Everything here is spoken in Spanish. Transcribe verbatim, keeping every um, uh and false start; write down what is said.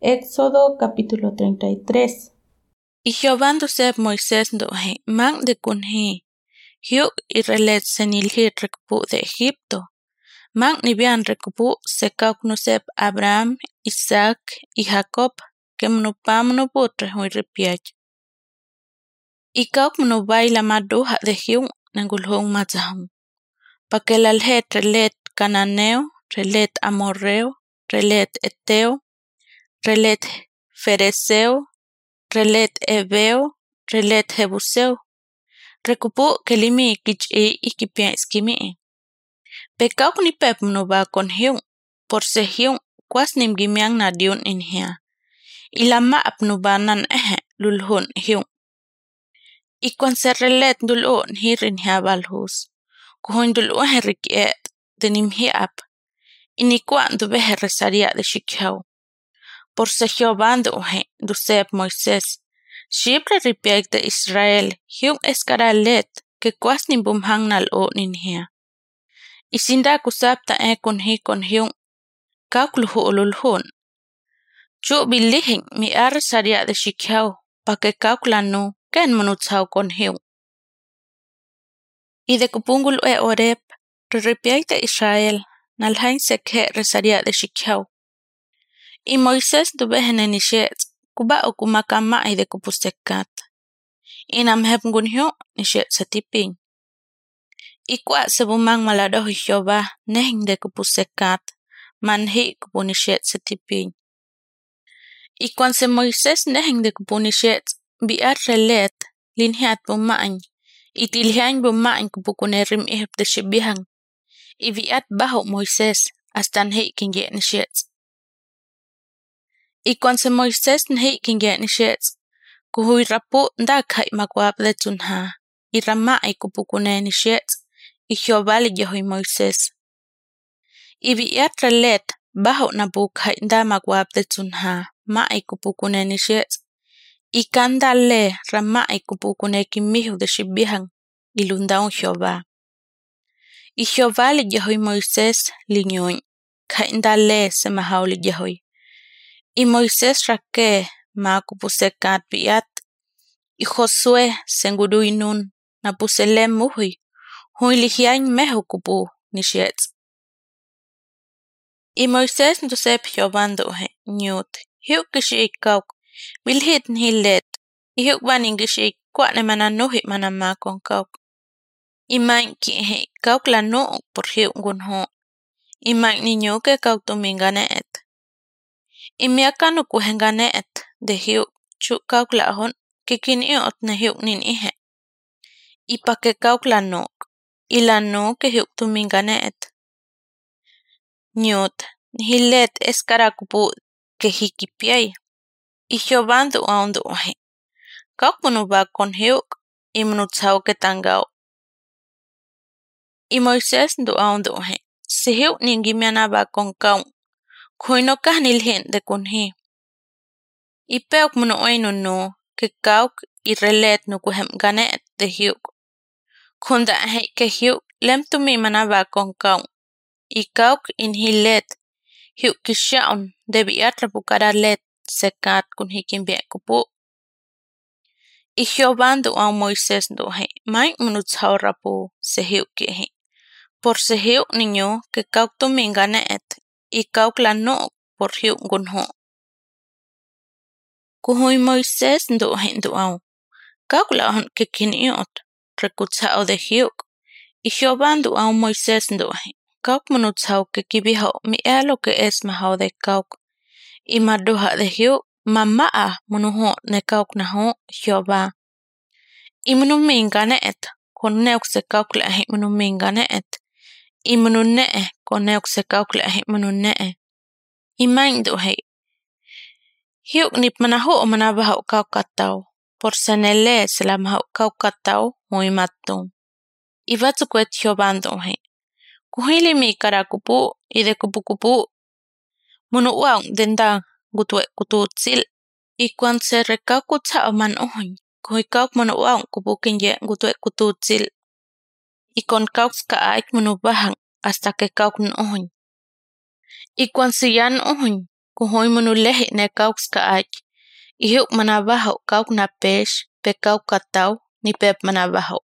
Éxodo capítulo treinta y tres. Y Jehová nduseb Moisés ndo'je mang de kunji hiuk y relet senilhit rekpu de Egipto. Mang nibian rekpu sekauk nuseb Abraham, Isaac y Jacob que mnupam nuput rehui ripiach. Y kauk mnubai la maduja de hiung nangulhung matzahung. Pakelalhet relet cananeo, relet amorreo, relet eteo, relet fereseo, relet heveo, relet jebuseo. Rekupu kelimi kich'i y kipia iskimi. Pekauk ni pep mnuba con hiung, por se hiung kwas nim gimiang na diun in hia. Ilama apnubanan ehe lulhun hiung. Y kwan se relet dul'o hirin hia balhus. Kuhun dul'o herikiet denim hiap. Inikwa ndubehe resaria de shikhaw. Por se Jehová nduhe duseb Moisés. Shipre ripiak de Israel hiung eskaralet que kwas nimbum hang nal o nin hia. Isinda kusapta e kon hi kon hiung kaukluhu ululhun. Chu bilihin mi ar saria de shikhaw pa que kauklanu ken munutsaw kon hiung. Y de kupungul e orep ripiak de Israel nalhain sekhe resaria de shikhaw. Y Moisés dubehe nenishet kuba o kumakama y de kupusekat. Inam hep ngunhyo nishet satiping. Y kwa sebumang malado Jehová nehing de kupusekat manhi kupunishet satiping. Y kwan se Moisés nehing de kupunishet biat relet linhiat bumañ y tilhian bumañ kupukunerim ihip de shibihang. Y biat bajo Moisés hasta nhi kinye nishet. Y kwan se Moisés nhi kinye nishet kuhui rapu nda kai makwap de tunha. Y rama ay kupukune nishet. Y Jehová le dijo a Moisés. Y biat relet bajo nabuk hay nda makwap de tunha. Ma ay kupukune nishet. Y kanda le rama ay kupukune kimihu de shibihang. Y lundaun Jehová. Y Jehová le dijo a Moisés liñoñ. Kay nda le se mahau le dijo. Y Moisés rake ma kupusekat biat. Y Josué sengudui nun na puselem muhui. Hui lihiañ mehu kupu nishet. Y Moisés ndusep Jehová nduhe nyut. Hiuk kishi kauk bilhit nhilet. Y hiuk baning kishi kwa ne mananuhi manama con kauk. Y main kihe kauk la no por hiuk ngunho. Y main niño que kauk tuminganet. Y miakanu kuhenganet de hiuk chu kauk la hon que kiniot ne hiuk nin ihe. Y pa que kauk la no. Y la no que hiuk tuminganet. Nyut, hilet eskarakupu que hikipiay. Y Jehová ndu aundu he. Kauk munuba con hiuk y munutsao que tangao. Y Moisés ndu aundu he. Si hiuk ningimianaba con kaun. Kuino kahnilhin de kunhi. Y peuk munu oinu no que kauk y relet no kuhem ganet de hiuk. Kunda he que hiuk lem tumi manaba con kaun. Y kauk in hilet hiuk kishaun debi atrapukara let sekat kun hikin bie kupu. Y Jehová ndu au Moisés ndu he main munutsao rapu se hiuk kihi. Por se hiuk niño que kauk tumi ganet y kauk la no por hiuk ngunho. Kuhui Moisés ndu he ndu au. Kauk la hon que kiniot rekutsao de hiuk. Y Jehová ndu au Moisés ndu he. Kauk munutsao que kibiho mi e lo que es mahao de kauk. Y maduha de hiuk mamaa munuho ne kauk naho Jehová. Y munuminganet con neuk se kauk la he munuminganet. Y mununee con neuk se kauk la he mununee. Y main ndu he. Hiuk nip manaho manabaho kauk katao. Por senele se la mahao kauk katao muy matung. Y vatsukwet Jehová ndu he. Kuhili mi karakupu y de kupu kupu. Munu uaung denda gutwe kututsil. Y cuando se recaucutsa man ohin. Kuhi kauk munu uaung kupu kinye gutwe kututsil. Y con kauk ska aik munu bahang hasta que kauk no ohin. Y cuando se yan ohin kujuy manuleje ne kauks kaach, ijuk manabajo kauk napex, pe kauk kataw, ni pep manabajo.